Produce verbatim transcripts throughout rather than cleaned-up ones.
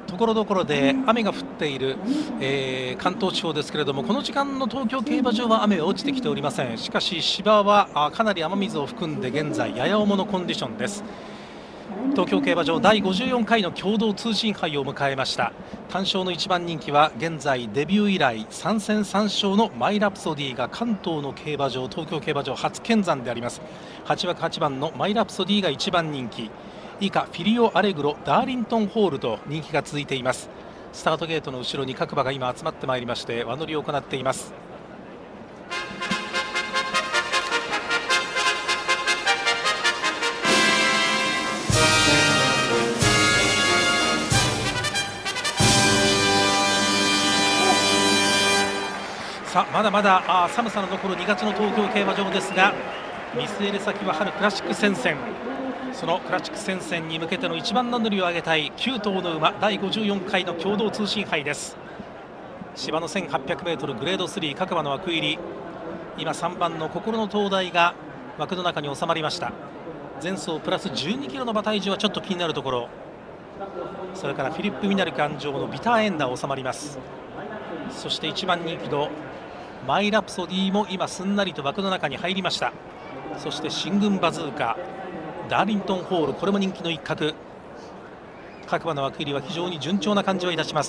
ところどころで雨が降っている、えー、関東地方ですけれども、この時間の東京競馬場は雨は落ちてきておりません。しかし芝はあかなり雨水を含んで現在やや重のコンディションです。東京競馬場だいごじゅうよんかいの共同通信杯を迎えました。単勝のいちばん人気は現在デビュー以来さん戦さん勝のマイラプソディが関東の競馬場、東京競馬場初見参であります。はち枠はちばんのマイラプソディがいちばん人気、以下フィリオ・アレグロ、ダーリントンホールと人気が続いています。スタートゲートの後ろに各馬が今集まってまいりまして輪乗りを行っています。さあまだまだあ寒さの残るにがつの東京競馬場ですが、見据える先は春クラシック戦線。そのクラシック戦線に向けての一番の乗りを上げたいきゅう頭の馬、だいごじゅうよんかいの共同通信杯です。芝の せんはっぴゃくメートル グレードスリー、各馬の枠入り、今さんばんの心の灯台が枠の中に収まりました。前走プラスじゅうにキロの馬体重はちょっと気になるところ。それからフィリップ・ミナル鞍上のビターエンダー収まります。そしていちばん人気のマイラプソディも今すんなりと枠の中に入りました。そして進軍バズーカ、ダーリントンホール、これも人気の一角。各馬の枠入りは非常に順調な感じはいたします。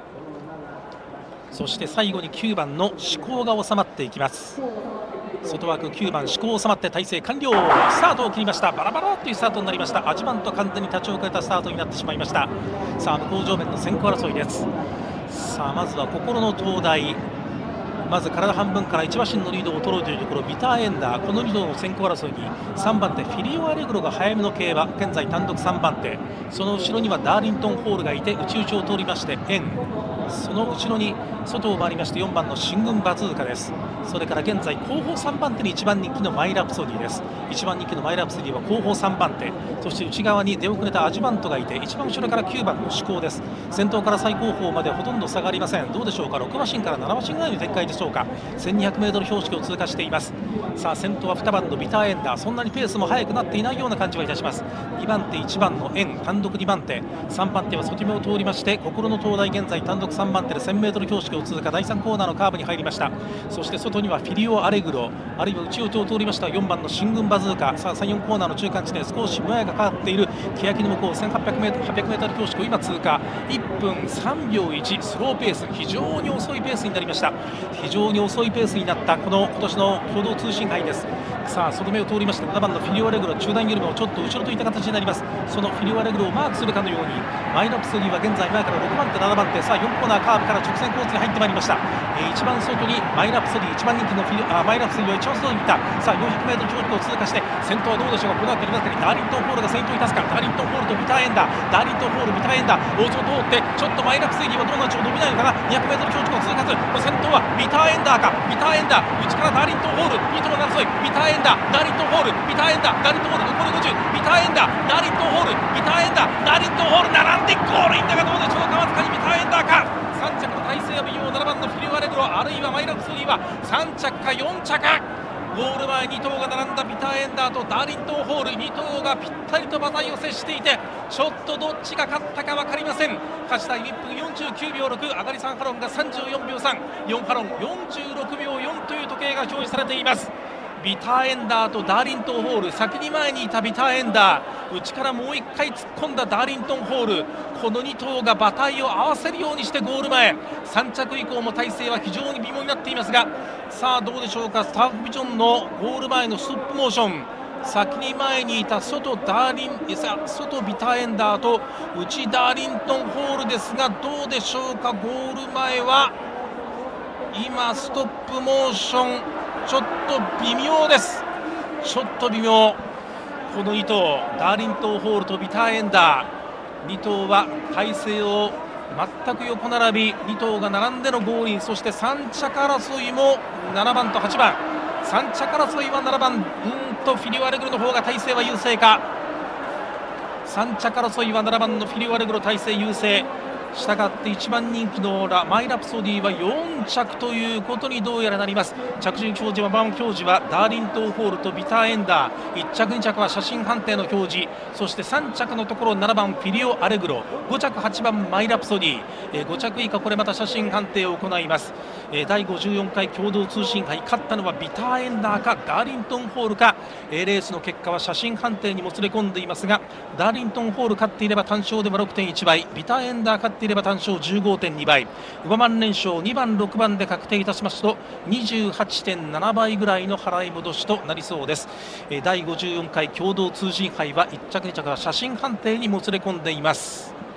そして最後にきゅうばんの思考が収まっていきます。外枠きゅうばん思考収まって体勢完了、スタートを切りました。バラバラというスタートになりました。アジマンと完全に立ち遅れたスタートになってしまいました。さあ向こう上面の先行争いです。さあまずは心の灯台、まず体半分からいち馬身のリードを取ろうというところ、ビターエンダー、このに頭の先行争いにさんばん手フィリオ・アレグロが早めの競馬、現在単独さんばん手、その後ろにはダーリントンホールがいて内々を通りまして円、その後ろに外を回りましてよんばんの進軍バズーカです。それから現在後方さんばん手にいちばん人気のマイラプソディです。いちばん人気のマイラプソディは後方さんばん手、そして内側に出遅れたアジバントがいていちばん後ろからきゅうばんの思考です。先頭から最後方までほとんど下がりません。どうでしょうか、ろく馬身からなな馬身ぐらいの展開でしょうか。 せんにひゃくメートル 標識を通過しています。さあ先頭はにばんのビターエンダー、そんなにペースも速くなっていないような感じはいたします。にばん手いちばんの円、単独にばん手、さんばん手は外目を通りまして心の灯台、現在単独さんばん手で せんメートル 標識を通過、だいさんコーナーのカーブに入りました。そして外にはフィリオ・アレグロ、あるいは内を通りましたよんばんの進軍バズーカ。さあさん、よんコーナーの中間地点、少しもやがかかっている欅の向こう せんはっぴゃくメートル はっぴゃくメートル 標識を今通過、いっぷんさんびょういち、スローペース、非常に遅いペースになりました。非常に遅いペースになったこの今年の共同通信杯です。さあ外目を通りましてななばんのフィリオ・アレグロ、中段よりもちょっと後ろといった形になります。そのフィリオ・アレグロをマークするかのようにマイラプソディは現在前からろくばん手ななばん手、さあよんコーナーカーブから直線コースに入ってまいりました。えー、一番外にマイラプソディ、いちばん人気のフィリあマイラプソディは一番外にいった。さあ よんひゃくメートル 標識を通過して先頭はどうでしょうか。この辺りの辺りダーリントンホールが先頭に立つか。ダーリントンホールとビターエンダー、ダーリントンホールビターエンダー、大津を通ってちょっとマイラプソディはどうなんでしょう、伸びないのかな。 にひゃくメートル 標識を通過する。先頭はビターエンダーか。ビターエンダー、内からダーリントンホール、に頭の争い、ビターエンダー、ダーリントンホール、ビターエンダー、ダーリントンホール、残りごじゅう、ビターエンダー、ダーリントンホール、ビターエンダー、ダーリントンホール、並んでゴールインだがどうでしょうか。わずかにビターエンダーか。さん着の体勢は微妙、ななばんのフィリオ・アレグロ、あるいはマイラプソディはさん着かよん着か。ゴール前に頭が並んだビターエンダーとダーリントンホール、に頭がぴったりと馬体を接していて、ちょっとどっちが勝ったか分かりません。勝ちタイムいっぷんよんじゅうきゅうびょうろく、上がりさんハロンがさんじゅうよんびょうさん、よんハロンよんじゅうろくびょうよんという時計が表示されています。ビターエンダーとダーリントンホール、先に前にいたビターエンダー、内からもういっかい突っ込んだダーリントンホール、このに頭が馬体を合わせるようにしてゴール前、さん着以降も体勢は非常に微妙になっていますが、さあどうでしょうか。スターフビジョンのゴール前のストップモーション、先に前にいた外ダーリン外ビターエンダーと内ダーリントンホールですが、どうでしょうか。ゴール前は今ストップモーションちょっと微妙です。ちょっと微妙。このに頭ダーリントンホールとビターエンダー、に頭は体勢を全く横並び、に頭が並んでのゴールイン。そしてさん着争いもななばんとはちばん、さん着争いはななばん、うんとフィリオ・アレグロの方が体勢は優勢か。さん着争いはななばんのフィリオ・アレグロ体勢優勢。 したがっていちばん人気のラマイラプソディはよん着ということにどうやらなります。着順表示は番表示はダーリントンホールとビターエンダー、いっ着に着は写真判定の表示、そしてさん着のところななばんフィリオ・アレグロ、ご着はちばんマイラプソディ、えー、ご着以下これまた写真判定を行います。えー、だいごじゅうよんかい共同通信杯、勝ったのはビターエンダーかダーリントンホールか、えー、レースの結果は写真判定にもつれ込んでいますが、ダーリントンホール勝っていれば単勝では ろくてんいち 倍、ビターエンダー勝っていれば単勝 じゅうごてんに 倍、ごばん連勝にばんろくばんで確定いたしますと にじゅうはちてんなな 倍ぐらいの払い戻しとなりそうです。えー、だいごじゅうよんかい共同通信杯はいっ着に着は写真判定にもつれ込んでいます。